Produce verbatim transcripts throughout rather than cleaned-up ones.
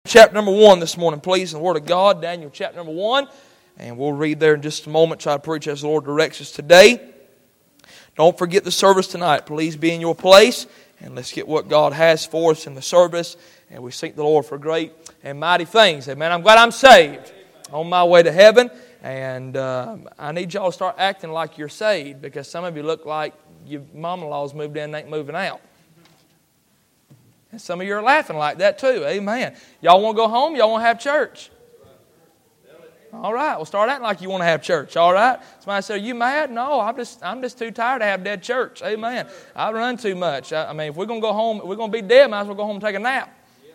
Chapter number one this morning, please, in the Word of God. Daniel chapter number one. And we'll read there in just a moment. Try to preach as the Lord directs us today. Don't forget the service tonight. Please be in your place. And let's get what God has for us in the service. And we seek the Lord for great and mighty things. Amen. I'm glad I'm saved. On my way to heaven. And uh, I need y'all to start acting like you're saved. Because some of you look like your mom-in-law's moved in and ain't moving out. And some of you are laughing like that too. Amen. Y'all want to go home? Y'all want to have church? All right. Well, start acting like you want to have church. All right. Somebody said, "Are you mad?" No, I'm just I'm just too tired to have dead church. Amen. I run too much. I, I mean, if we're going to go home, if we're going to be dead, might as well go home and take a nap.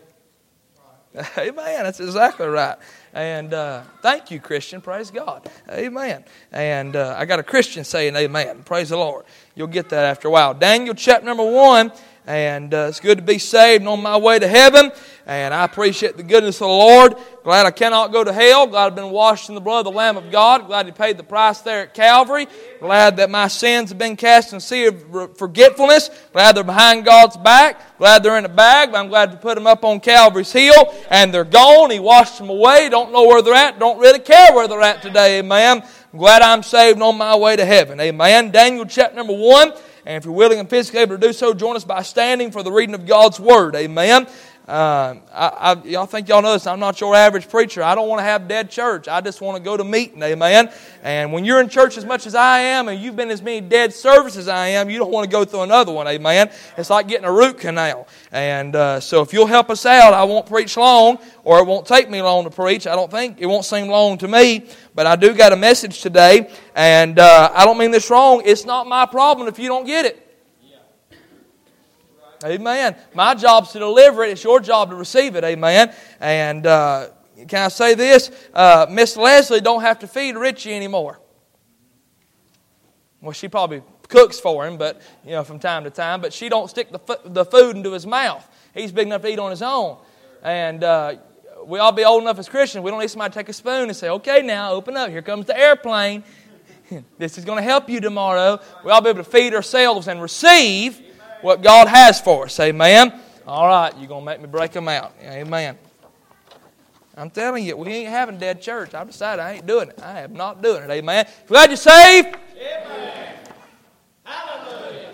Amen. That's exactly right. And uh, thank you, Christian. Praise God. Amen. And uh, I got a Christian saying amen. Praise the Lord. You'll get that after a while. Daniel chapter number one. And uh, it's good to be saved and on my way to heaven. And I appreciate the goodness of the Lord. Glad I cannot go to hell. Glad I've been washed in the blood of the Lamb of God. Glad He paid the price there at Calvary. Glad that my sins have been cast in the sea of forgetfulness. Glad they're behind God's back. Glad they're in a bag. But I'm glad to put them up on Calvary's hill. And they're gone. He washed them away. Don't know where they're at. Don't really care where they're at today. Amen. I'm glad I'm saved and on my way to heaven. Amen. Daniel chapter number one. And if you're willing and physically able to do so, join us by standing for the reading of God's Word. Amen. Uh, I, I, y'all think y'all know this. I'm not your average preacher. I don't want to have dead church. I just want to go to meeting. Amen. And when you're in church as much as I am, and you've been as many dead services as I am, you don't want to go through another one. Amen. It's like getting a root canal. And uh, so if you'll help us out, I won't preach long, or it won't take me long to preach. I don't think it won't seem long to me. But I do got a message today, and uh, I don't mean this wrong. It's not my problem if you don't get it. Amen. My job's to deliver it. It's your job to receive it. Amen. And uh, can I say this? Uh, Miss Leslie don't have to feed Richie anymore. Well, she probably cooks for him, but you know, from time to time. But she don't stick the fu- the food into his mouth. He's big enough to eat on his own. And uh, we all be old enough as Christians. We don't need somebody to take a spoon and say, "Okay, now open up. Here comes the airplane. This is going to help you tomorrow." We all be able to feed ourselves and receive what God has for us. Amen. All right, you're going to make me break them out. Amen. I'm telling you, we ain't having dead church. I've decided I ain't doing it. I am not doing it. Amen. Glad you're saved? Amen. Hallelujah.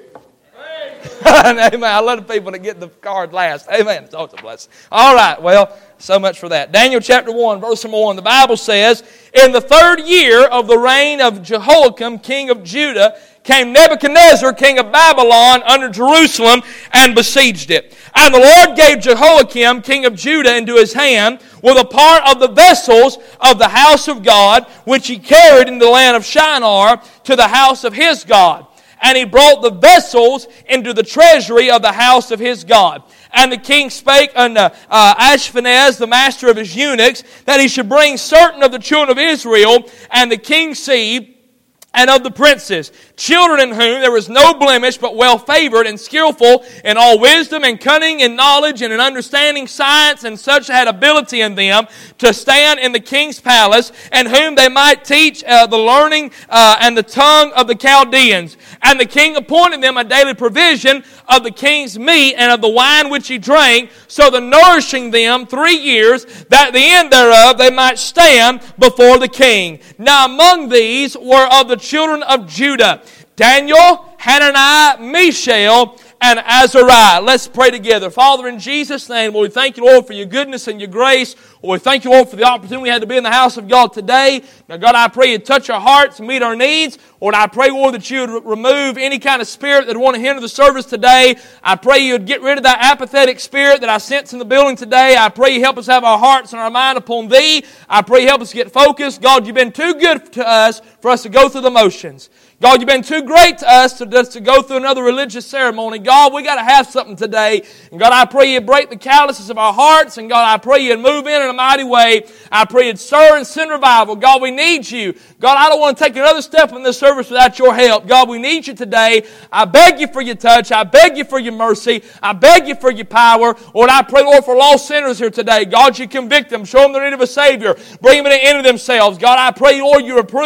Amen. I love the people that get the card last. Amen. It's always a blessing. All right, well, so much for that. Daniel chapter one, verse number one. The Bible says, "In the third year of the reign of Jehoiakim, king of Judah, came Nebuchadnezzar, king of Babylon, under Jerusalem, and besieged it. And the Lord gave Jehoiakim, king of Judah, into his hand, with a part of the vessels of the house of God, which he carried in the land of Shinar, to the house of his God. And he brought the vessels into the treasury of the house of his God. And the king spake unto uh, Ashpenaz, the master of his eunuchs, that he should bring certain of the children of Israel, and the king's seed, and of the princes, children in whom there was no blemish, but well favored and skillful in all wisdom and cunning and knowledge and in understanding science, and such had ability in them to stand in the king's palace, and whom they might teach uh, the learning uh, and the tongue of the Chaldeans. And the king appointed them a daily provision of the king's meat and of the wine which he drank, so the nourishing them three years, that at the end thereof they might stand before the king. Now among these were of the children of Judah, Daniel, Hananiah, Mishael, and Azariah. Let's pray together. Father, in Jesus' name, Lord, we thank you, Lord, for your goodness and your grace. Lord, we thank you, Lord, for the opportunity we had to be in the house of God today. Now, God, I pray you'd touch our hearts and meet our needs. Lord, I pray, Lord, that you would remove any kind of spirit that would want to hinder the service today. I pray you would get rid of that apathetic spirit that I sense in the building today. I pray you help us have our hearts and our mind upon Thee. I pray you help us get focused. God, you've been too good to us for us to go through the motions. God, you've been too great to us to just to go through another religious ceremony. God, we got to have something today. And God, I pray you break the calluses of our hearts. And God, I pray you move in in a mighty way. I pray you'd stir and send revival. God, we need you. God, I don't want to take another step in this service without your help. God, we need you today. I beg you for your touch. I beg you for your mercy. I beg you for your power. Lord, I pray, Lord, for lost sinners here today. God, you convict them. Show them the need of a Savior. Bring them to the end of themselves. God, I pray, Lord, you reprove and rebuke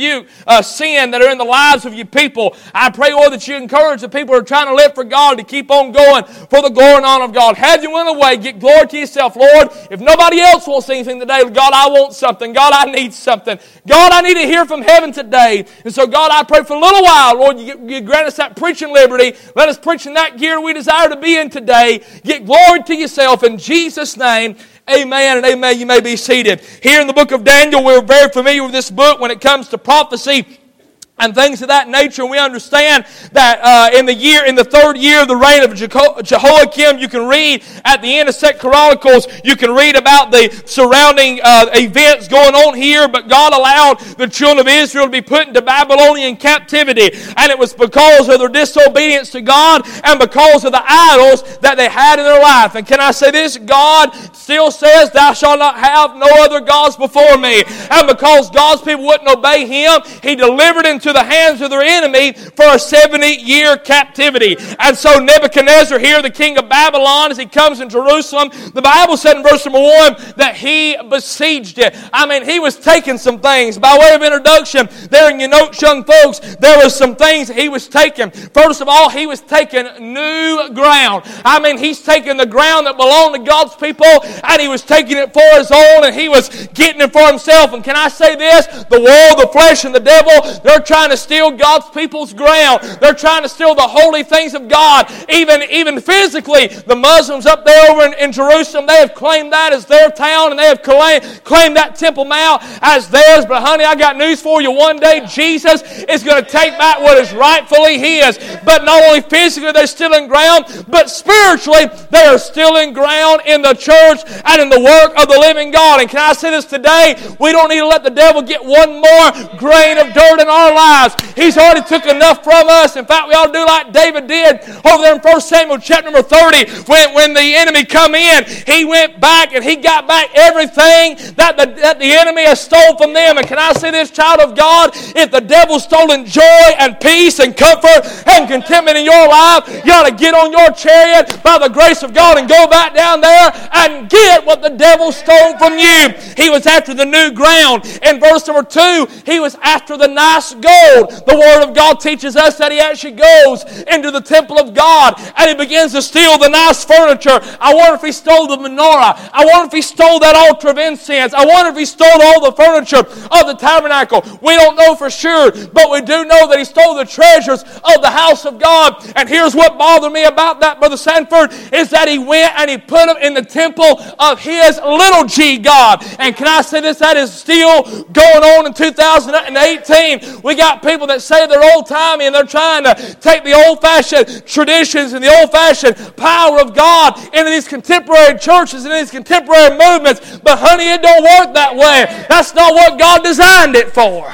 rebuke uh, sin that are in the lives of your people. I pray, Lord, that you encourage the people who are trying to live for God to keep on going for the glory and honor of God. Have your will away. Get glory to yourself, Lord. If nobody else wants anything today, God, I want something. God, I need something. God, I need to hear from heaven today. And so, God, I pray for a little while, Lord, you, you grant us that preaching liberty. Let us preach in that gear we desire to be in today. Get glory to yourself in Jesus' name. Amen and amen. You may be seated. Here in the book of Daniel, we're very familiar with this book when it comes to prophecy and things of that nature. And we understand that uh, in the year, in the third year of the reign of Jehoiakim, you can read at the end of Second Chronicles, you can read about the surrounding uh, events going on here. But God allowed the children of Israel to be put into Babylonian captivity, and it was because of their disobedience to God and because of the idols that they had in their life. And can I say this? God still says, "Thou shalt not have no other gods before me." And because God's people wouldn't obey Him, He delivered into the hands of their enemy for a seventy-year captivity. And so Nebuchadnezzar here, the king of Babylon, as he comes in Jerusalem, the Bible said in verse number one that he besieged it. I mean, he was taking some things. By way of introduction, there in your notes, young folks, there was some things that he was taking. First of all, he was taking new ground. I mean, he's taking the ground that belonged to God's people, and he was taking it for his own, and he was getting it for himself. And can I say this? The world, the flesh, and the devil, they're trying to steal God's people's ground. They're trying to steal the holy things of God. Even, even physically, the Muslims up there over in, in Jerusalem, they have claimed that as their town, and they have claimed, claimed that Temple Mount as theirs. But honey, I got news for you. One day, Jesus is going to take back what is rightfully His. But not only physically they're still in ground, but spiritually they are still in ground in the church and in the work of the living God. And can I say this today? We don't need to let the devil get one more grain of dirt in our lives. He's already took enough from us. In fact, we ought to do like David did over there in First Samuel chapter number thirty. When, when the enemy come in, he went back and he got back everything that the, that the enemy has stole from them. And can I say this, child of God? If the devil's stolen joy and peace and comfort and contentment in your life, you ought to get on your chariot by the grace of God and go back down there and get what the devil stole from you. He was after the new ground. In verse number two, he was after the nice gold. The Word of God teaches us that he actually goes into the temple of God and he begins to steal the nice furniture. I wonder if he stole the menorah. I wonder if he stole that altar of incense. I wonder if he stole all the furniture of the tabernacle. We don't know for sure, but we do know that he stole the treasures of the house of God. And here's what bothered me about that, Brother Sanford, is that he went and he put them in the temple of his little g God. And can I say this? That is still going on in two thousand eighteen. We got people that say they're old-timey and they're trying to take the old-fashioned traditions and the old-fashioned power of God into these contemporary churches and these contemporary movements. But honey, it don't work that way. That's not what God designed it for.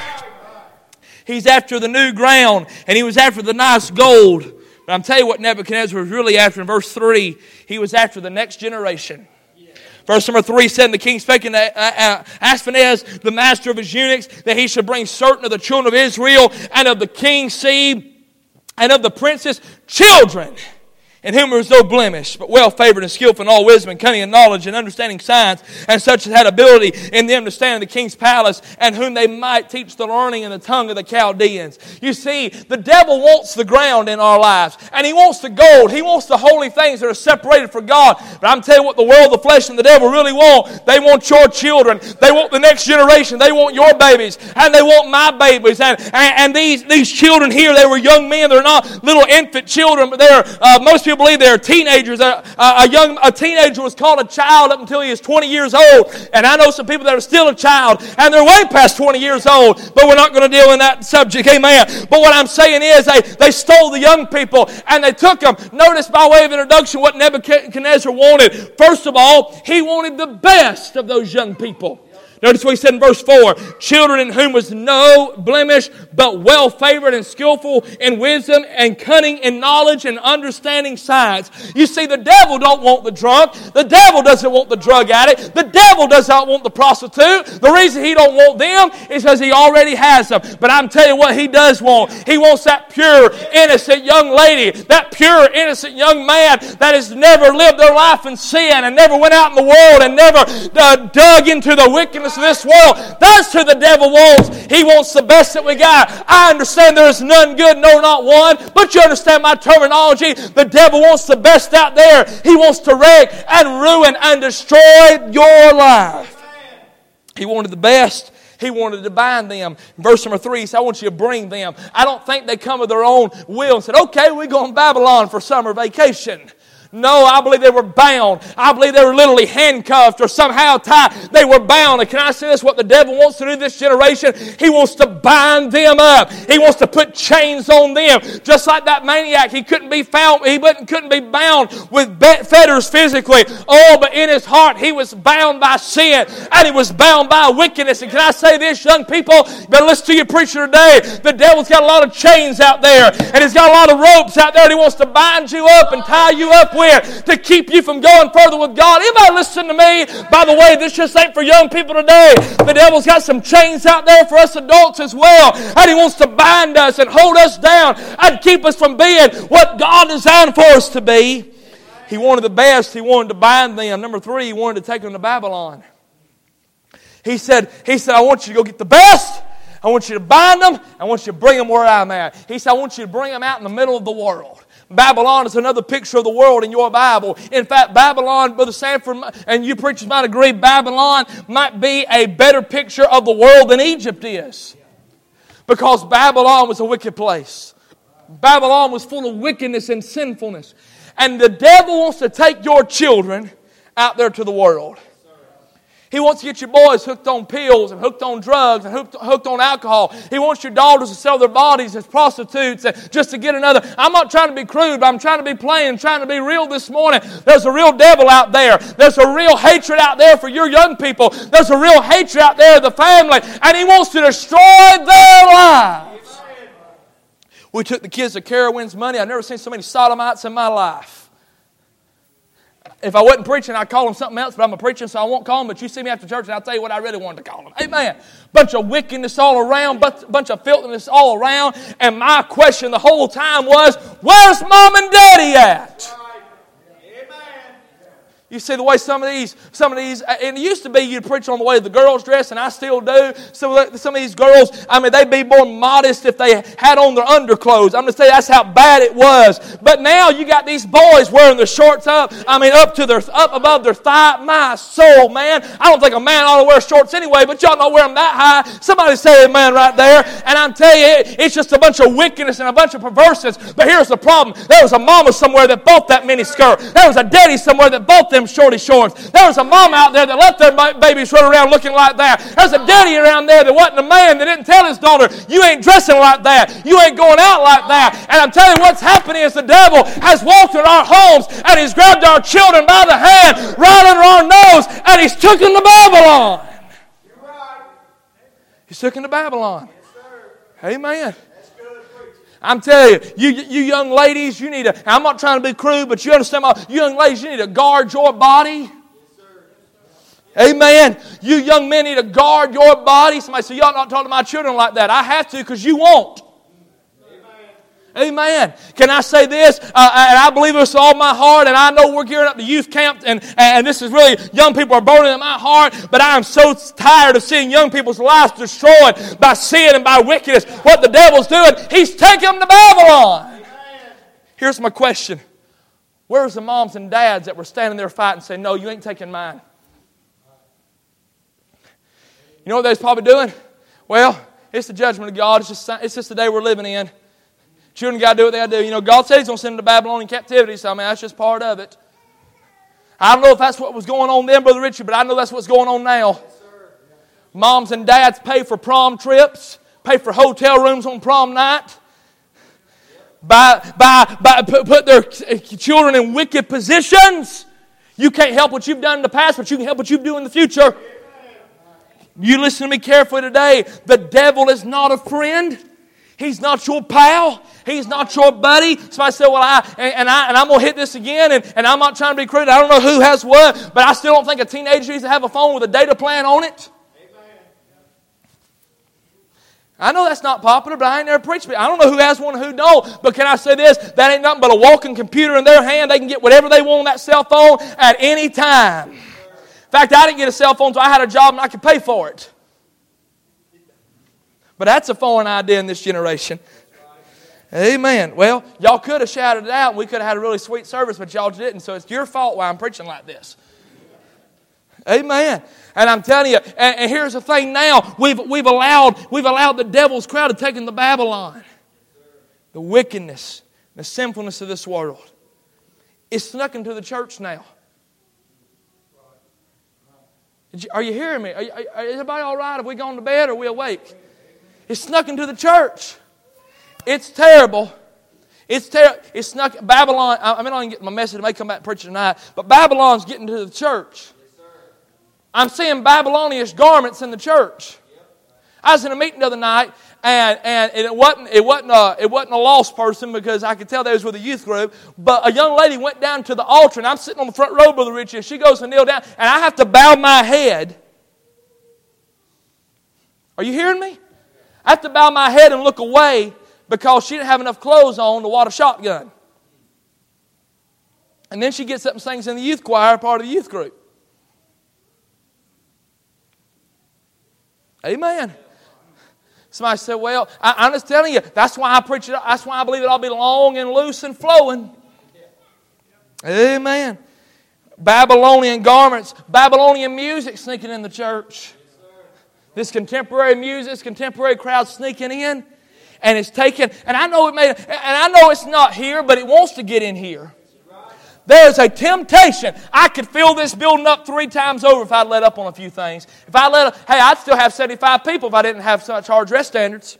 He's after the new ground and he was after the nice gold. But I'm telling you what Nebuchadnezzar was really after in verse three. He was after the next generation. Verse number three said, "And the king spake unto Ashpenaz, the master of his eunuchs, that he should bring certain of the children of Israel and of the king's seed and of the princes' children, in whom there was no blemish, but well favored and skillful in all wisdom and cunning and knowledge and understanding science, and such as had ability in them to stand in the king's palace, and whom they might teach the learning and the tongue of the Chaldeans." You see, the devil wants the ground in our lives, and he wants the gold. He wants the holy things that are separated from God. But I'm telling you what the world, the flesh, and the devil really want. They want your children. They want the next generation. They want your babies, and they want my babies. And, and, and these, these children here, they were young men. They're not little infant children, but they're, uh, most people believe they're teenagers. A, a young a teenager was called a child up until he was twenty years old. And I know some people that are still a child and they're way past twenty years old, but we're not going to deal in that subject. Amen. But what I'm saying is they, they stole the young people and they took them. Notice by way of introduction what Nebuchadnezzar wanted. First of all, he wanted the best of those young people. Notice what he said in verse four. "Children in whom was no blemish, but well favored and skillful in wisdom and cunning in knowledge and understanding science." You see, the devil don't want the drunk. The devil doesn't want the drug addict. The devil does not want the prostitute. The reason he don't want them is because he already has them. But I'm telling you what he does want. He wants that pure, innocent young lady, that pure, innocent young man that has never lived their life in sin and never went out in the world and never uh, dug into the wickedness darkness of this world. That's who the devil wants. He wants the best that we got. I understand there is none good, no, not one. But you understand my terminology. The devil wants the best out there. He wants to wreck and ruin and destroy your life. He wanted the best. He wanted to bind them. Verse number three, he said, I want you to bring them. I don't think they come of their own will and said, okay, we're going to Babylon for summer vacation. No, I believe they were bound. I believe they were literally handcuffed or somehow tied. They were bound. And can I say this? What the devil wants to do this generation, he wants to bind them up. He wants to put chains on them. Just like that maniac, he couldn't be found. He couldn't be bound with fetters physically. Oh, but in his heart, he was bound by sin. And he was bound by wickedness. And can I say this, young people? You better listen to your preacher today. The devil's got a lot of chains out there. And he's got a lot of ropes out there. And he wants to bind you up and tie you up with to keep you from going further with God. Anybody listen to me? By the way, this just ain't for young people today. The devil's got some chains out there for us adults as well. And he wants to bind us and hold us down and keep us from being what God designed for us to be. He wanted the best. He wanted to bind them. Number three, he wanted to take them to Babylon. He said, he said, I want you to go get the best. I want you to bind them. I want you to bring them where I'm at. He said, I want you to bring them out in the middle of the world. Babylon is another picture of the world in your Bible. In fact, Babylon, Brother Sanford, and you preachers might agree, Babylon might be a better picture of the world than Egypt is. Because Babylon was a wicked place. Babylon was full of wickedness and sinfulness. And the devil wants to take your children out there to the world. He wants to get your boys hooked on pills and hooked on drugs and hooked, hooked on alcohol. He wants your daughters to sell their bodies as prostitutes and just to get another. I'm not trying to be crude, but I'm trying to be plain, trying to be real this morning. There's a real devil out there. There's a real hatred out there for your young people. There's a real hatred out there of the family. And he wants to destroy their lives. We took the kids to Carowinds money. I've never seen so many sodomites in my life. If I wasn't preaching, I'd call them something else, but I'm a preacher, so I won't call them. But you see me after church, and I'll tell you what I really wanted to call them. Amen. Bunch of wickedness all around, bunch of filthiness all around. And my question the whole time was, where's Mom and Daddy at? You see the way some of these, some of these, and it used to be you'd preach on the way the girls dress, and I still do. Some, some of these girls, I mean, they'd be more modest if they had on their underclothes. I'm going to say that's how bad it was. But now you got these boys wearing their shorts up, I mean, up to their, up above their thigh. My soul, man. I don't think a man ought to wear shorts anyway, but y'all don't wear them that high. Somebody say amen right there. And I'm telling you, it, it's just a bunch of wickedness and a bunch of perverseness. But here's the problem. There was a mama somewhere that bought that mini skirt. There was a daddy somewhere that bought them shorty shorts. There was a mom out there that let their babies run around looking like that. There's a daddy around there that wasn't a man that didn't tell his daughter, you ain't dressing like that. You ain't going out like that. And I'm telling you what's happening is the devil has walked in our homes and he's grabbed our children by the hand right under our nose and he's took them to Babylon. He's took them to Babylon. Amen. I'm telling you, you, you young ladies, you need to, I'm not trying to be crude, but you understand, my, you young ladies, you need to guard your body. Yes, amen. You young men need to guard your body. Somebody say, y'all not talking to my children like that. I have to because you won't. Amen. Can I say this? Uh, and I believe this with all my heart, and I know we're gearing up to youth camp, and, and this is really, young people are burning in my heart, but I am so tired of seeing young people's lives destroyed by sin and by wickedness. What the devil's doing, he's taking them to Babylon. Amen. Here's my question. Where's the moms and dads that were standing there fighting saying, no, you ain't taking mine? You know what they're probably doing? Well, it's the judgment of God. It's just, it's just the day we're living in. Children got to do what they got to do. You know, God said He's going to send them to Babylonian captivity, so I mean, that's just part of it. I don't know if that's what was going on then, Brother Richard, but I know that's what's going on now. Yes, sir. Moms and dads pay for prom trips, pay for hotel rooms on prom night, buy, buy, buy, put their children in wicked positions. You can't help what you've done in the past, but you can help what you do in the future. You listen to me carefully today. The devil is not a friend. He's not your pal. He's not your buddy. Somebody said, well, I, and, and, I, and I'm going to hit this again, and, and I'm not trying to be crude. I don't know who has what, but I still don't think a teenager needs to have a phone with a data plan on it. Amen. I know that's not popular, but I ain't never preached it. I don't know who has one and who don't, but can I say this? That ain't nothing but a walking computer in their hand. They can get whatever they want on that cell phone at any time. In fact, I didn't get a cell phone until I had a job and I could pay for it. But that's a foreign idea in this generation. Amen. Well, y'all could have shouted it out and we could have had a really sweet service, but y'all didn't. So it's your fault why I'm preaching like this. Amen. And I'm telling you, and, and here's the thing now, we've, we've, allowed, we've allowed the devil's crowd to take into Babylon. The wickedness, the sinfulness of this world. It's snuck into the church now. Are you hearing me? Are, you, are, is everybody all right? Have we gone to bed or are we awake? It's snuck into the church. It's terrible. It's terrible. It's snuck. Babylon, I mean, I didn't get my message. I may come back and preach tonight. But Babylon's getting to the church. I'm seeing Babylonian garments in the church. I was in a meeting the other night, and, and it wasn't it wasn't a it wasn't a lost person because I could tell they was with a youth group. But a young lady went down to the altar, and I'm sitting on the front row, Brother Richie, and she goes to kneel down, and I have to bow my head. Are you hearing me? I have to bow my head and look away because she didn't have enough clothes on to wad a shotgun. And then she gets up and sings in the youth choir, part of the youth group. Amen. Somebody said, well, I, I'm just telling you, that's why I preach it. That's why I believe it ought to be long and loose and flowing. Amen. Babylonian garments, Babylonian music sneaking in the church. This contemporary music, this contemporary crowd sneaking in. And it's taken, and I know it may, and I know it's not here, but it wants to get in here. There's a temptation. I could fill this building up three times over if I'd let up on a few things. If I let up, hey, I'd still have seventy-five people if I didn't have such hard dress standards.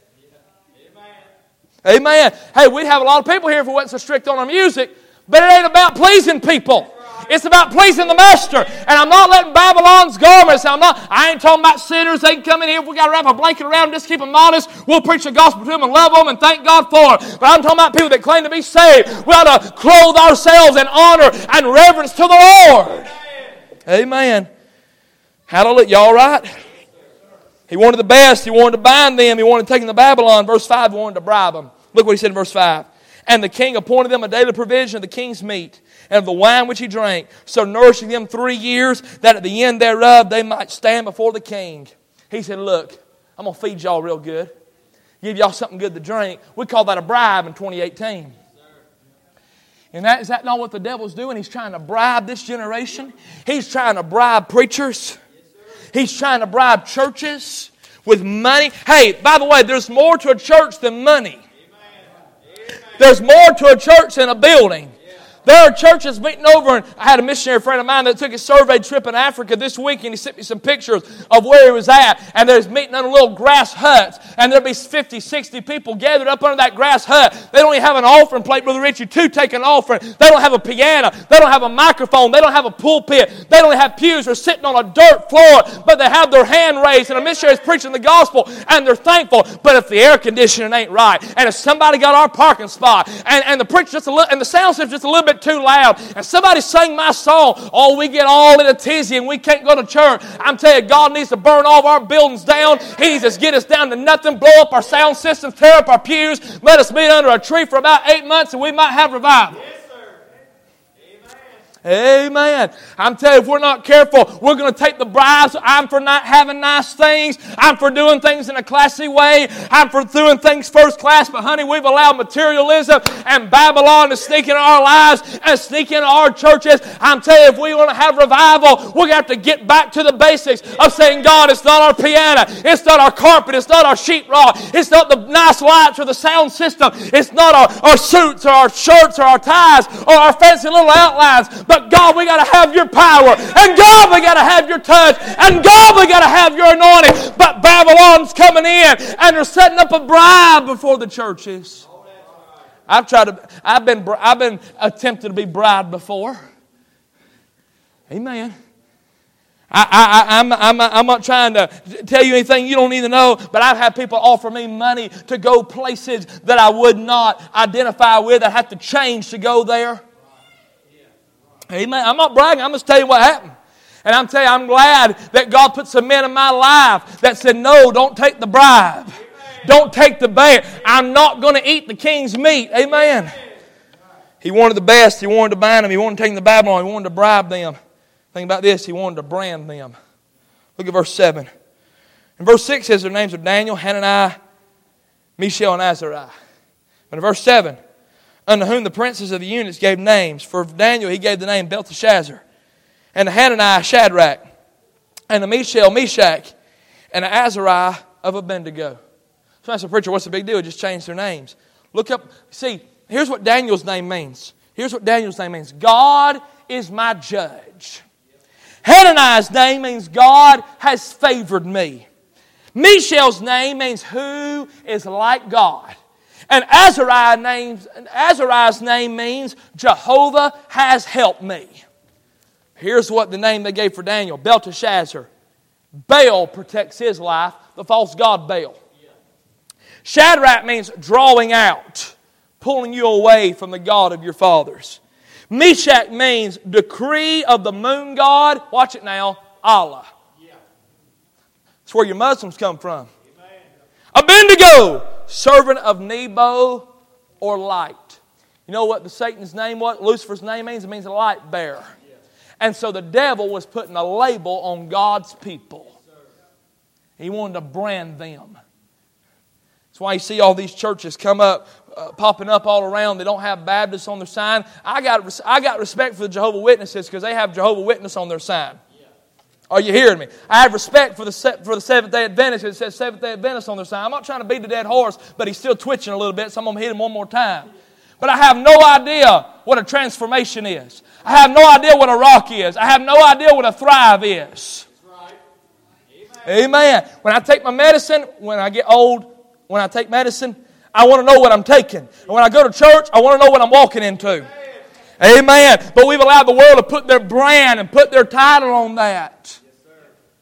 Amen. Amen. Hey, we'd have a lot of people here if we wasn't so strict on our music, but it ain't about pleasing people. It's about pleasing the Master. And I'm not letting Babylon's garments. I'm not, I ain't talking about sinners. They can come in here. If we got to wrap a blanket around them, just keep them honest. We'll preach the gospel to them and love them and thank God for it. But I'm talking about people that claim to be saved. We ought to clothe ourselves in honor and reverence to the Lord. Amen. Hallelujah. You all right? He wanted the best. He wanted to bind them. He wanted to take them to Babylon. Verse five, he wanted to bribe them. Look what he said in verse five. And the king appointed them a daily provision of the king's meat and of the wine which he drank, so nourishing them three years, that at the end thereof they might stand before the king. He said, look, I'm going to feed y'all real good. Give y'all something good to drink. We call that a bribe in twenty eighteen. And that, is that not what the devil's doing? He's trying to bribe this generation. He's trying to bribe preachers. He's trying to bribe churches with money. Hey, by the way, there's more to a church than money. There's more to a church than a building. There are churches meeting over, and I had a missionary friend of mine that took a survey trip in Africa this week, and he sent me some pictures of where he was at, and there's meeting under little grass huts, and there'll be fifty, sixty people gathered up under that grass hut. They don't even have an offering plate, Brother Richie, to take an offering. They don't have a piano. They don't have a microphone. They don't have a pulpit. They don't have pews. They're sitting on a dirt floor, but they have their hand raised, and a missionary's preaching the gospel, and they're thankful. But if the air conditioning ain't right, and if somebody got our parking spot, and, and the preacher just a little, and the sound system just a little bit too loud, and somebody sang my song, oh, we get all in a tizzy and we can't go to church. I'm telling you, God needs to burn all of our buildings down. He needs to get us down to nothing, blow up our sound systems, tear up our pews, let us meet under a tree for about eight months and we might have revival. Yes, sir. Amen. Amen. I'm telling you, if we're not careful, we're going to take the bribes. I'm for not having nice things. I'm for doing things in a classy way. I'm for doing things first class. But honey, we've allowed materialism and Babylon to sneak into our lives and sneak into our churches. I'm telling you, if we want to have revival, we're going to have to get back to the basics of saying, God, it's not our piano. It's not our carpet. It's not our sheetrock. It's not the nice lights or the sound system. It's not our, our suits or our shirts or our ties or our fancy little outlines. But God, we got to have your power. And God, we got to have your touch. And God, we got to have your anointing. But Babylon's coming in and they're setting up a bribe before the churches. I've tried to, I've been, I've been attempted to be bribed before. Amen. I, I, I'm, I'm, I'm not trying to tell you anything you don't need to know, but I've had people offer me money to go places that I would not identify with. I have to change to go there. Amen. I'm not bragging. I'm just telling you what happened. And I'm telling you, I'm glad that God put some men in my life that said, no, don't take the bribe. Amen. Don't take the bait. I'm not going to eat the king's meat. Amen. He wanted the best. He wanted to bind them. He wanted to take them to Babylon. He wanted to bribe them. Think about this. He wanted to brand them. Look at verse seven. In verse six says their names are Daniel, Hananiah, Mishael, and Azariah. But in verse seven, unto whom the princes of the eunuchs gave names. For Daniel he gave the name Belteshazzar. And to Hananiah, Shadrach. And to Mishael, Meshach. And to Azariah of Abednego. So I said, preacher, what's the big deal? Just change their names. Look up. See, here's what Daniel's name means. Here's what Daniel's name means. God is my judge. Hananiah's name means God has favored me. Mishael's name means who is like God. And Azariah names, Azariah's name means Jehovah has helped me. Here's what the name they gave for Daniel. Belteshazzar. Baal protects his life. The false god Baal. Shadrach means drawing out. Pulling you away from the God of your fathers. Meshach means decree of the moon god. Watch it now. Allah. That's where your Muslims come from. Abednego, servant of Nebo or light. You know what the Satan's name was? Lucifer's name means? It means a light bearer. And so the devil was putting a label on God's people. He wanted to brand them. That's why you see all these churches come up, uh, popping up all around. They don't have Baptists on their sign. I got, I got respect for the Jehovah's Witnesses because they have Jehovah's Witness on their sign. Are you hearing me? I have respect for the for the Seventh-day Adventists. It says Seventh-day Adventists on their sign. I'm not trying to beat a dead horse, but he's still twitching a little bit, so I'm going to hit him one more time. But I have no idea what a transformation is. I have no idea what a rock is. I have no idea what a thrive is. Amen. Amen. When I take my medicine, when I get old, when I take medicine, I want to know what I'm taking. And when I go to church, I want to know what I'm walking into. Amen. But we've allowed the world to put their brand and put their title on that. Yes, sir.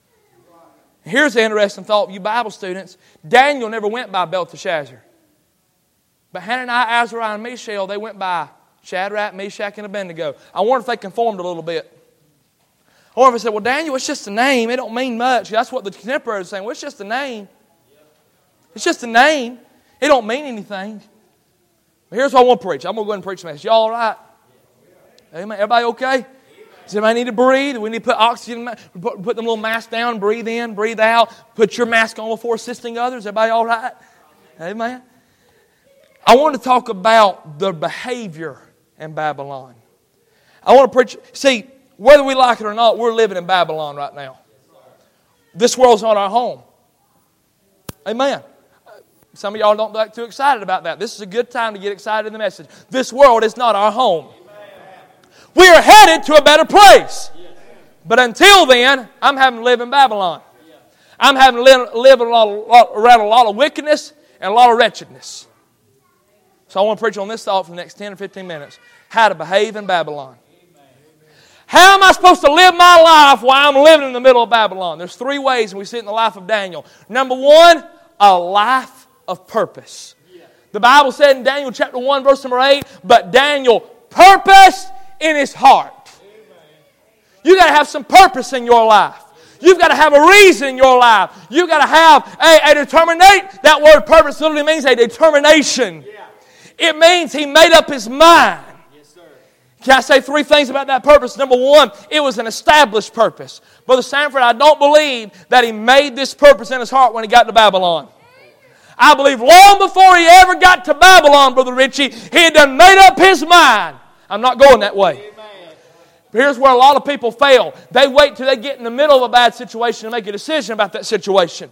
Here's the interesting thought, you Bible students. Daniel never went by Belteshazzar. But Hananiah, Azariah, and Mishael, they went by Shadrach, Meshach, and Abednego. I wonder if they conformed a little bit. I wonder if they said, well, Daniel, it's just a name. It don't mean much. That's what the contemporaries are saying. Well, it's just a name. It's just a name. It don't mean anything. But here's what I want to preach. I'm going to go ahead and preach the message. Y'all all right? Amen. Everybody okay? Does anybody need to breathe? We need to put oxygen, put, put them little masks down, breathe in, breathe out. Put your mask on before assisting others. Everybody all right? Amen. I want to talk about the behavior in Babylon. I want to preach. See, whether we like it or not, we're living in Babylon right now. This world's not our home. Amen. Some of y'all don't get too excited about that. This is a good time to get excited in the message. This world is not our home. We are headed to a better place. But until then, I'm having to live in Babylon. I'm having to live, live a lot, around a lot of wickedness and a lot of wretchedness. So I want to preach on this thought for the next ten or fifteen minutes. How to behave in Babylon. How am I supposed to live my life while I'm living in the middle of Babylon? There's three ways, and we see it in the life of Daniel. Number one, a life of purpose. The Bible said in Daniel chapter one, verse number eight, but Daniel purposed in his heart. You got to have some purpose in your life. You've got to have a reason in your life. You've got to have a, a determination. That word purpose literally means a determination. It means he made up his mind. Can I say three things about that purpose? Number one, it was an established purpose. Brother Sanford, I don't believe that he made this purpose in his heart when he got to Babylon. I believe long before he ever got to Babylon, Brother Richie, he had done made up his mind. I'm not going that way. But here's where a lot of people fail. They wait till they get in the middle of a bad situation to make a decision about that situation.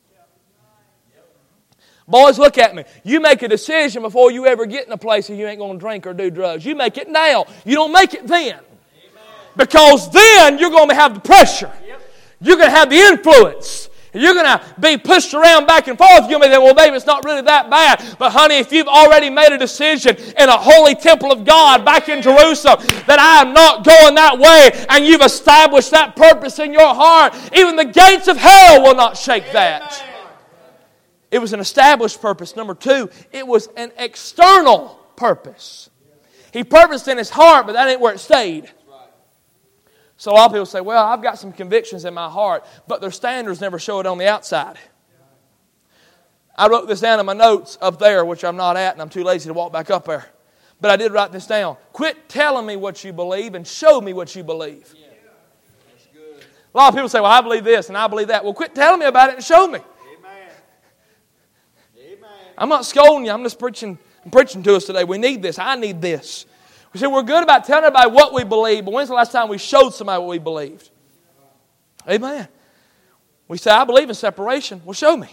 Boys, look at me. You make a decision before you ever get in a place that you ain't going to drink or do drugs. You make it now. You don't make it then. Because then you're going to have the pressure. You're going to have the influence. You're going to be pushed around back and forth. You're going to be saying, well, baby, it's not really that bad. But honey, if you've already made a decision in a holy temple of God back in Jerusalem that I am not going that way, and you've established that purpose in your heart, even the gates of hell will not shake that. It was an established purpose. Number two, it was an external purpose. He purposed in his heart, but that ain't where it stayed. So a lot of people say, well, I've got some convictions in my heart, but their standards never show it on the outside. I wrote this down in my notes up there, which I'm not at, and I'm too lazy to walk back up there. But I did write this down. Quit telling me what you believe and show me what you believe. A lot of people say, well, I believe this and I believe that. Well, quit telling me about it and show me. Amen. Amen. I'm not scolding you. I'm just preaching, I'm preaching to us today. We need this. I need this. We say we're good about telling everybody what we believe, but when's the last time we showed somebody what we believed? Amen. We say, I believe in separation. Well, show me.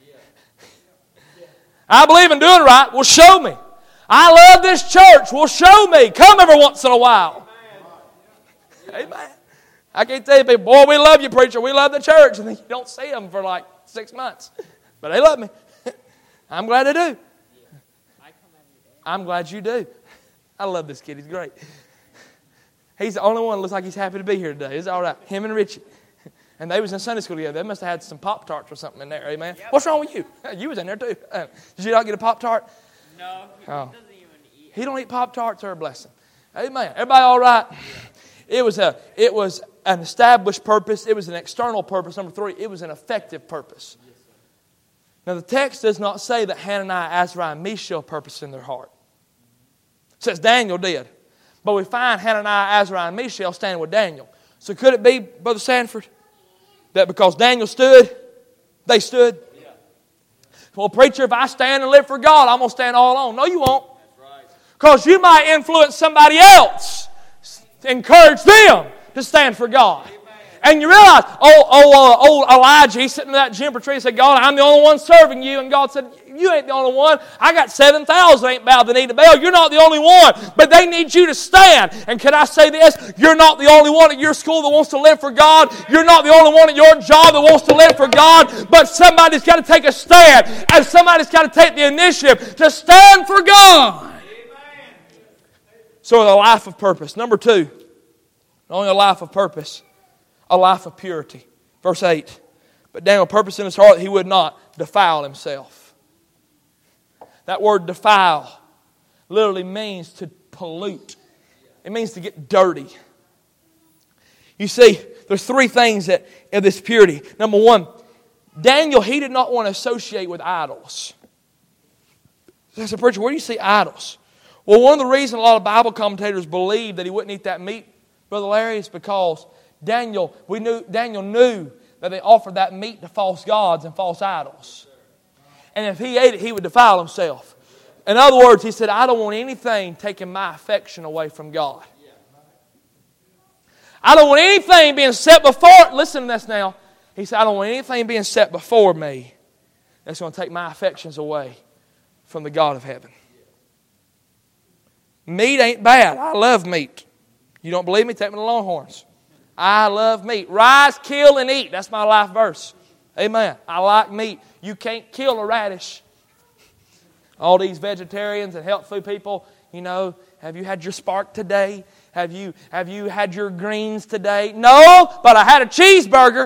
I believe in doing right. Well, show me. I love this church. Well, show me. Come every once in a while. Amen. Amen. I can't tell you people, boy, we love you, preacher. We love the church. And then you don't see them for like six months. But they love me. I'm glad they do. I'm glad you do. I love this kid. He's great. He's the only one that looks like he's happy to be here today. It's all right. Him and Richie. And they was in Sunday school together. They must have had some Pop-Tarts or something in there. Amen. Yep. What's wrong with you? You was in there too. Uh, did you not get a Pop-Tart? No. He oh. doesn't even eat. He don't eat Pop-Tarts. They're a blessing. Amen. Everybody all right? Yeah. It was a. It was an established purpose. It was an external purpose. Number three, it was an effective purpose. Yes, now the text does not say that Hananiah, Azariah, and Mishael purposed in their heart. It says Daniel did. But we find Hananiah, Azariah, and Mishael standing with Daniel. So could it be, Brother Sanford, that because Daniel stood, they stood? Yeah. Well, preacher, if I stand and live for God, I'm going to stand all alone. No, you won't. Because you might influence somebody else to encourage them to stand for God. Amen. And you realize, oh, oh, uh, old Elijah, he's sitting in that juniper tree and said, God, I'm the only one serving you. And God said, you ain't the only one. I got seven thousand ain't bowed the knee to Baal. You're not the only one. But they need you to stand. And can I say this? You're not the only one at your school that wants to live for God. You're not the only one at your job that wants to live for God. But somebody's got to take a stand. And somebody's got to take the initiative to stand for God. So a life of purpose. Number two, not only a life of purpose, a life of purity. Verse eight. But Daniel purposed in his heart that he would not defile himself. That word defile literally means to pollute. It means to get dirty. You see, there's three things that in this purity. Number one, Daniel, he did not want to associate with idols. I said, preacher, where do you see idols? Well, one of the reasons a lot of Bible commentators believe that he wouldn't eat that meat, Brother Larry, is because Daniel, we knew Daniel knew that they offered that meat to false gods and false idols. And if he ate it, he would defile himself. In other words, he said, I don't want anything taking my affection away from God. I don't want anything being set before, listen to this now. He said, I don't want anything being set before me that's going to take my affections away from the God of heaven. Meat ain't bad. I love meat. You don't believe me? Take me to Longhorns. I love meat. Rise, kill, and eat. That's my life verse. Amen. I like meat. You can't kill a radish. All these vegetarians and health food people, you know, have you had your spark today? Have you, have you had your greens today? No, but I had a cheeseburger.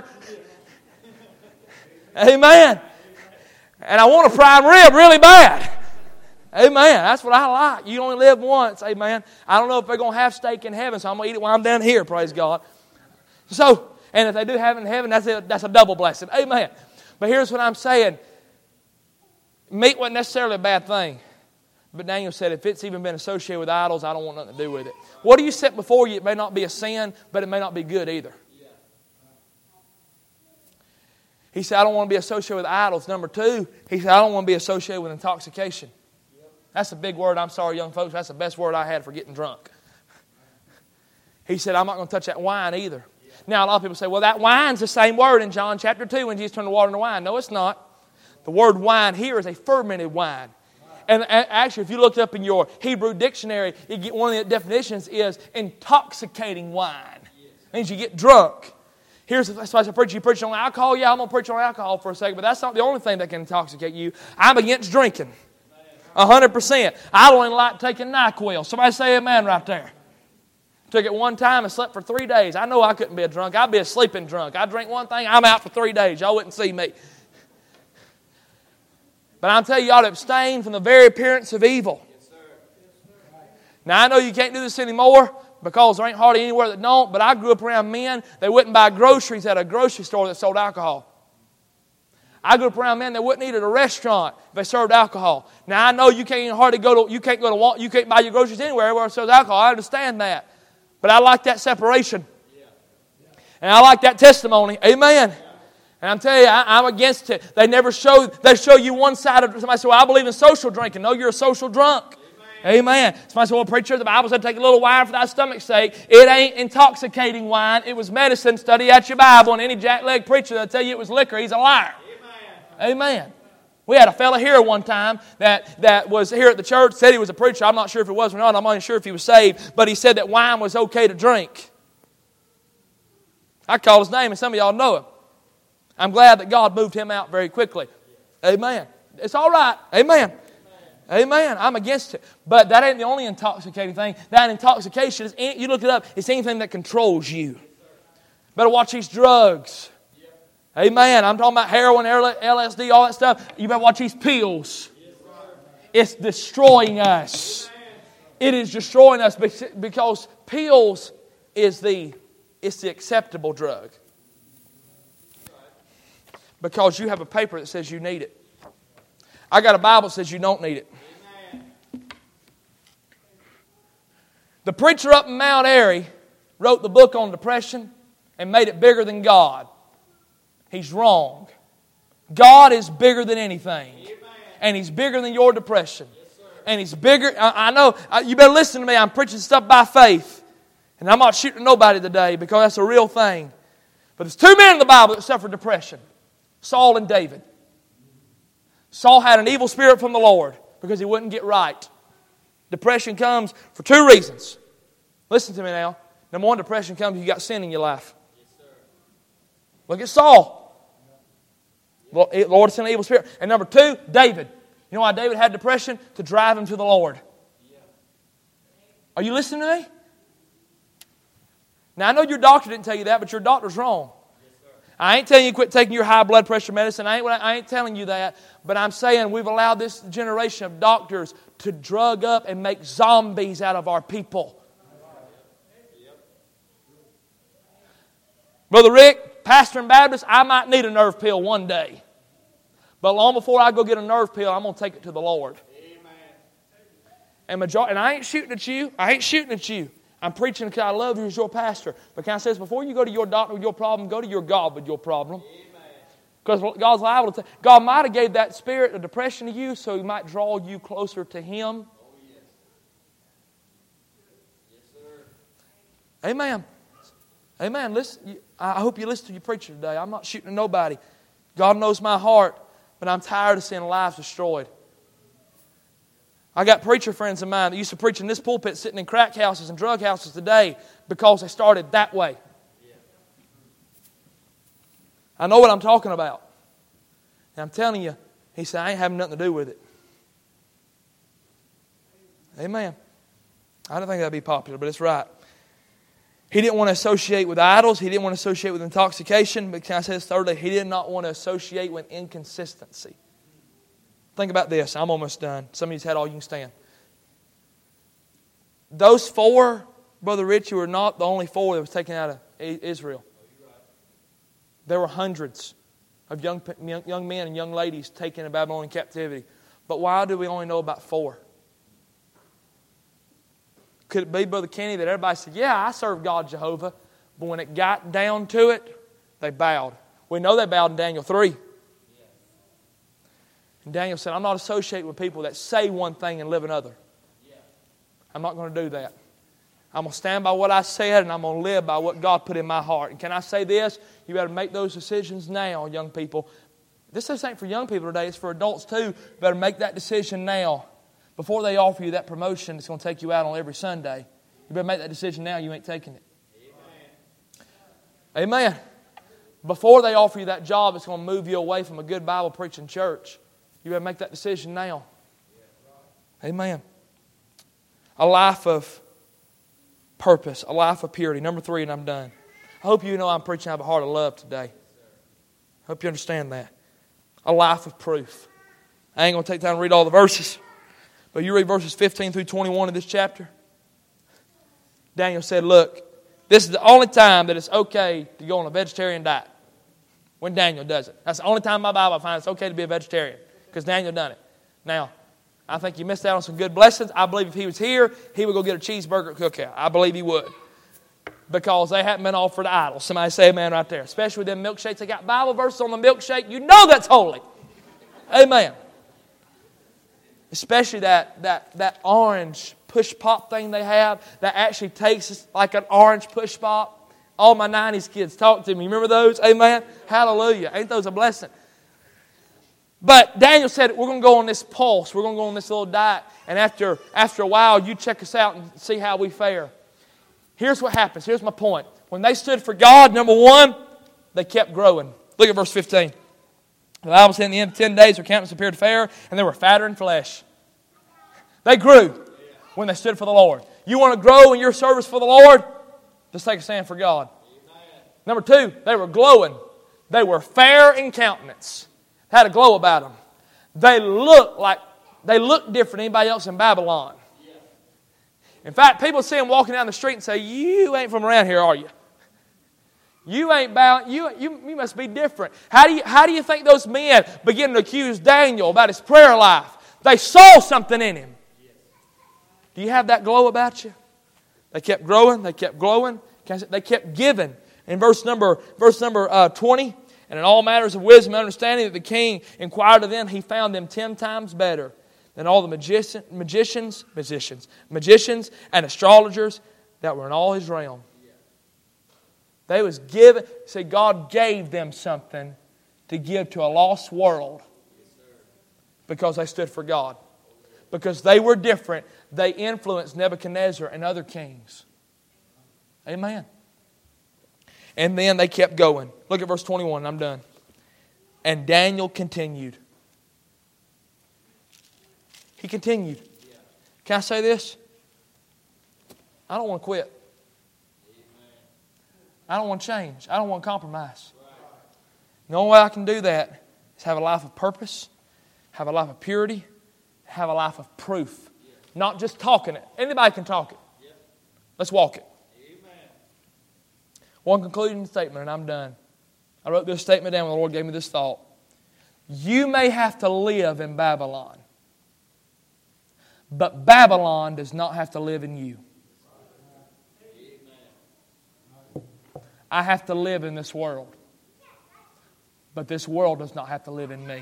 Amen. And I want a prime rib really bad. Amen. That's what I like. You only live once. Amen. I don't know if they're going to have steak in heaven, so I'm going to eat it while I'm down here. Praise God. So, and if they do have it in heaven, that's a, that's a double blessing. Amen. But here's what I'm saying. Meat wasn't necessarily a bad thing. But Daniel said, if it's even been associated with idols, I don't want nothing to do with it. What do you set before you? It may not be a sin, but it may not be good either. He said, I don't want to be associated with idols. Number two, he said, I don't want to be associated with intoxication. That's a big word. I'm sorry, young folks. That's the best word I had for getting drunk. He said, I'm not going to touch that wine either. Now, a lot of people say, well, that wine's the same word in John chapter two when Jesus turned the water into wine. No, it's not. The word wine here is a fermented wine. And actually, if you looked up in your Hebrew dictionary, you get one of the definitions is intoxicating wine. It means you get drunk. Here's that's why I preach. You preach on alcohol. Yeah, I'm going to preach on alcohol for a second, but that's not the only thing that can intoxicate you. I'm against drinking. A hundred percent. I don't even like taking NyQuil. Somebody say amen right there. Took it one time and slept for three days. I know I couldn't be a drunk. I'd be a sleeping drunk. I'd drink one thing, I'm out for three days. Y'all wouldn't see me. But I'm telling you, you ought to abstain from the very appearance of evil. Yes, sir. Yes, sir. Now, I know you can't do this anymore because there ain't hardly anywhere that don't, but I grew up around men that wouldn't buy groceries at a grocery store that sold alcohol. I grew up around men that wouldn't eat at a restaurant if they served alcohol. Now, I know you can't even hardly go to, you can't go to, you can't buy your groceries anywhere where it sells alcohol. I understand that. But I like that separation. Yeah. Yeah. And I like that testimony. Amen. And I'm telling you, I, I'm against it. They never show, they show you one side of somebody say, well, I believe in social drinking. No, you're a social drunk. Amen. Somebody said, well, preacher, the Bible said take a little wine for thy stomach's sake. It ain't intoxicating wine. It was medicine. Study out your Bible. And any jackleg preacher that'll tell you it was liquor, he's a liar. Amen. Amen. We had a fella here one time that, that was here at the church, said he was a preacher. I'm not sure if he was or not. I'm not even sure if he was saved. But he said that wine was okay to drink. I called his name, and some of y'all know him. I'm glad that God moved him out very quickly. Amen. It's all right. Amen. Amen. I'm against it. But that ain't the only intoxicating thing. That intoxication is, you look it up, it's anything that controls you. Better watch these drugs. Amen. I'm talking about heroin, L S D, all that stuff. You better watch these pills. It's destroying us. It is destroying us because pills is the, it's the acceptable drug. Because you have a paper that says you need it. I got a Bible that says you don't need it. The preacher up in Mount Airy wrote the book on depression and made it bigger than God. He's wrong. God is bigger than anything. And He's bigger than your depression. And He's bigger. I, I know, I, you better listen to me. I'm preaching stuff by faith. And I'm not shooting nobody today because that's a real thing. But there's two men in the Bible that suffered depression. Saul and David. Saul had an evil spirit from the Lord because he wouldn't get right. Depression comes for two reasons. Listen to me now. Number one, depression comes if you got sin in your life. Yes, sir. Look at Saul. The Lord sent an evil spirit. And number two, David. You know why David had depression? To drive him to the Lord. Yeah. Are you listening to me? Now I know your doctor didn't tell you that, but your doctor's wrong. I ain't telling you to quit taking your high blood pressure medicine. I ain't, I ain't telling you that. But I'm saying we've allowed this generation of doctors to drug up and make zombies out of our people. Brother Rick, pastor and Baptist, I might need a nerve pill one day. But long before I go get a nerve pill, I'm going to take it to the Lord. And, majority, and I ain't shooting at you. I ain't shooting at you. I'm preaching because I love you as your pastor. But can I say this? Before you go to your doctor with your problem, go to your God with your problem. Because God's liable to. God might have gave that spirit of depression to you so He might draw you closer to Him. Oh, yes. Yes, sir. Amen. Amen. Listen, I hope you listen to your preacher today. I'm not shooting at nobody. God knows my heart, but I'm tired of seeing lives destroyed. I got preacher friends of mine that used to preach in this pulpit sitting in crack houses and drug houses today because they started that way. I know what I'm talking about. And I'm telling you, he said, I ain't having nothing to do with it. Amen. I don't think that'd be popular, but it's right. He didn't want to associate with idols. He didn't want to associate with intoxication. But can I say this thirdly? He did not want to associate with inconsistency. Think about this. I'm almost done. Some of you's had all you can stand. Those four, Brother Richie, were not the only four that was taken out of Israel. There were hundreds of young, young men and young ladies taken to Babylonian captivity. But why do we only know about four? Could it be, Brother Kenny, that everybody said, yeah, I serve God Jehovah. But when it got down to it, they bowed. We know they bowed in Daniel three. And Daniel said, I'm not associated with people that say one thing and live another. I'm not going to do that. I'm going to stand by what I said and I'm going to live by what God put in my heart. And can I say this? You better make those decisions now, young people. This ain't for young people today. It's for adults too. You better make that decision now. Before they offer you that promotion that's going to take you out on every Sunday. You better make that decision now. You ain't taking it. Amen. Amen. Before they offer you that job that's going to move you away from a good Bible preaching church. You better make that decision now. Amen. A life of purpose. A life of purity. Number three, and I'm done. I hope you know I'm preaching out of a heart of love today. I hope you understand that. A life of proof. I ain't going to take time to read all the verses. But you read verses fifteen through twenty-one of this chapter. Daniel said, look, this is the only time that it's okay to go on a vegetarian diet. When Daniel does it. That's the only time in my Bible I find it's okay to be a vegetarian. Because Daniel done it. Now, I think you missed out on some good blessings. I believe if he was here, he would go get a cheeseburger at Cookout. I believe he would. because they haven't been offered idols. Somebody say amen right there. Especially with them milkshakes. They got Bible verses on the milkshake. You know that's holy. Amen. Especially that, that, that orange push pop thing they have that actually tastes like an orange push pop. All my nineties kids talk to me. You remember those? Amen? Hallelujah. Ain't those a blessing? But Daniel said, we're going to go on this pulse. We're going to go on this little diet. And after, after a while, you check us out and see how we fare. Here's what happens. Here's my point. When they stood for God, number one, they kept growing. Look at verse fifteen. The Bible said in the end of ten days, their countenance appeared fair, and they were fatter in flesh. They grew when they stood for the Lord. You want to grow in your service for the Lord? Just take a stand for God. Number two, they were glowing. They were fair in countenance. Had a glow about them. They looked like they looked different than anybody else in Babylon. In fact, people see them walking down the street and say, "You ain't from around here, are you? You ain't bound. You, you, you must be different." How do you how do you think those men begin to accuse Daniel about his prayer life? They saw something in him. Do you have that glow about you? They kept growing. They kept glowing. They kept giving. In verse number verse number uh, twenty. And in all matters of wisdom and understanding that the king inquired of them, he found them ten times better than all the magician, magicians, magicians, magicians and astrologers that were in all his realm. They was given, say God gave them something to give to a lost world because they stood for God. Because they were different, they influenced Nebuchadnezzar and other kings. Amen. And then they kept going. Look at verse twenty-one, and I'm done. And Daniel continued. He continued. Can I say this? I don't want to quit. I don't want to change. I don't want to compromise. The only way I can do that is have a life of purpose, have a life of purity, have a life of proof. Not just talking it. Anybody can talk it. Let's walk it. One concluding statement, and I'm done. I wrote this statement down when the Lord gave me this thought. You may have to live in Babylon, but Babylon does not have to live in you. I have to live in this world, but this world does not have to live in me.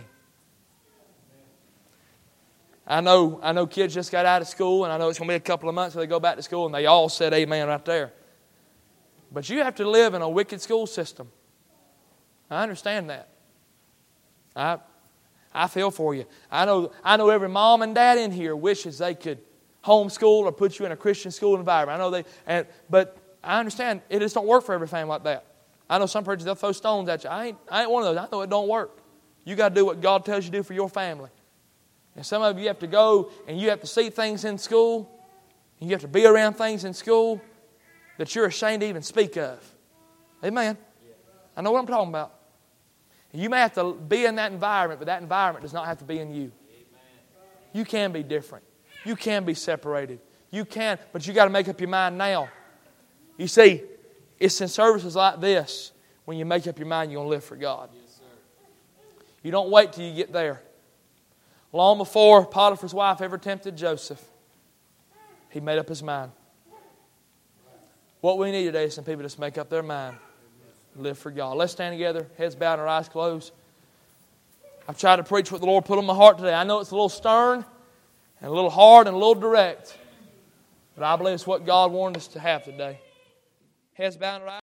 I know, I know kids just got out of school, and I know it's going to be a couple of months till they go back to school, and they all said amen right there. But you have to live in a wicked school system. I understand that. I I feel for you. I know I know every mom and dad in here wishes they could homeschool or put you in a Christian school environment. I know they and but I understand it just don't work for every family like that. I know some preachers they'll throw stones at you. I ain't I ain't one of those. I know it don't work. You got to do what God tells you to do for your family. And some of you have to go and you have to see things in school. And you have to be around things in school that you're ashamed to even speak of. Amen. I know what I'm talking about. You may have to be in that environment, but that environment does not have to be in you. You can be different. You can be separated. You can, but you got to make up your mind now. You see, it's in services like this when you make up your mind you're going to live for God. You don't wait till you get there. Long before Potiphar's wife ever tempted Joseph, he made up his mind. What we need today is some people just make up their mind. Live for God. Let's stand together, heads bowed and our eyes closed. I've tried to preach what the Lord put on my heart today. I know it's a little stern and a little hard and a little direct, but I believe it's what God wanted us to have today. Heads bowed and our eyes